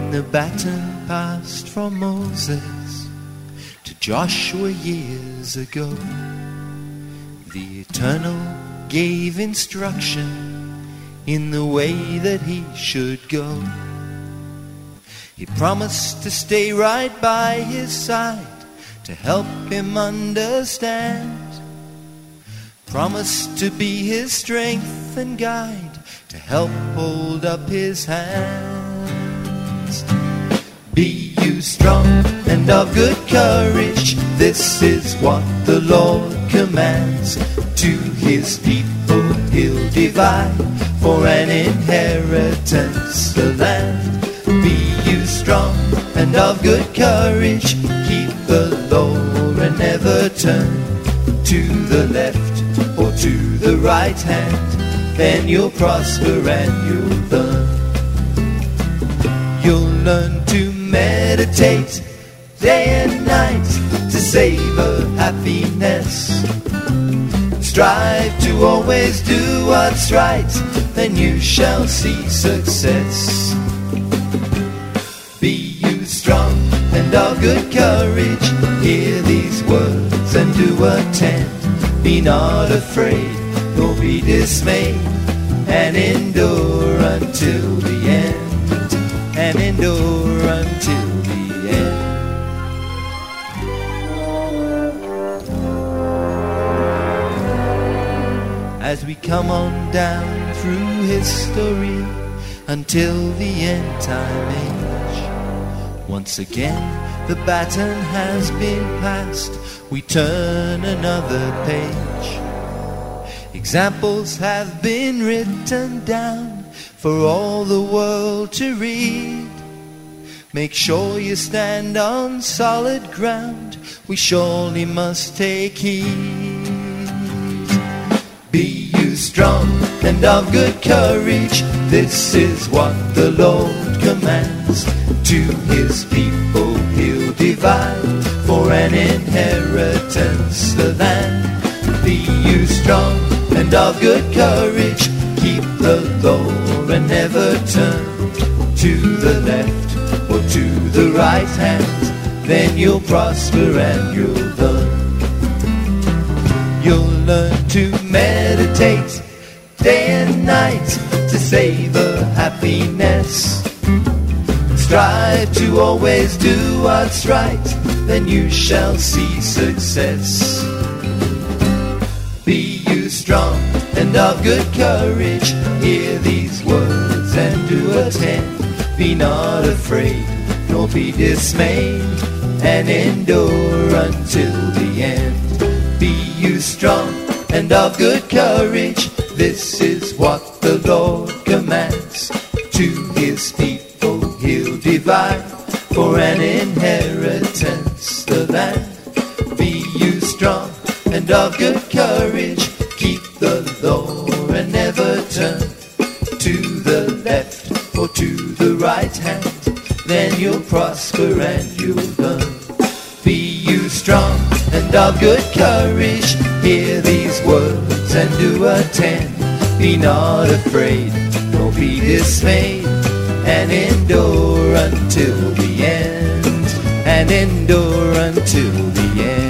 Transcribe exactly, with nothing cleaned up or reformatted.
when the baton passed from Moses to Joshua years ago, the Eternal gave instruction in the way that he should go. He promised to stay right by his side to help him understand, promised to be his strength and guide, to help hold up his hands. Be you strong and of good courage, this is what the Lord commands. To his people he'll divide for an inheritance the land. Be you strong and of good courage, keep the law and never turn to the left or to the right hand, then you'll prosper and you'll learn. You'll learn to meditate day and night to savor happiness. Strive to always do what's right, then you shall see success. Be you strong and of good courage, hear these words and do attend. Be not afraid, nor be dismayed, and endure until the end, and endure until the end. As we come on down through history until the end time age, once again the baton has been passed, we turn another page. Examples have been written down for all the world to read. Make sure you stand on solid ground, we surely must take heed. Be you strong and of good courage, this is what the Lord commands. To his people he'll divide for an inheritance the land. Be you strong and of good courage, keep the law and never turn to the left or to the right hand, then you'll prosper and you'll learn. You'll learn to meditate day and night to savor happiness. Strive to always do what's right, then you shall see success. Be you strong and of good courage, hear these words and do attend. Be not afraid, nor be dismayed, and endure until the end. Be you strong and of good courage, this is what the Lord commands. To his people he'll divide for an inheritance the land. Be you strong and of good courage, keep the law and never turn to the left or to the right hand, then you'll prosper and you'll learn. Be you strong and of good courage, hear these words and do attend. Be not afraid, nor be dismayed, and endure until the end, and endure until the end.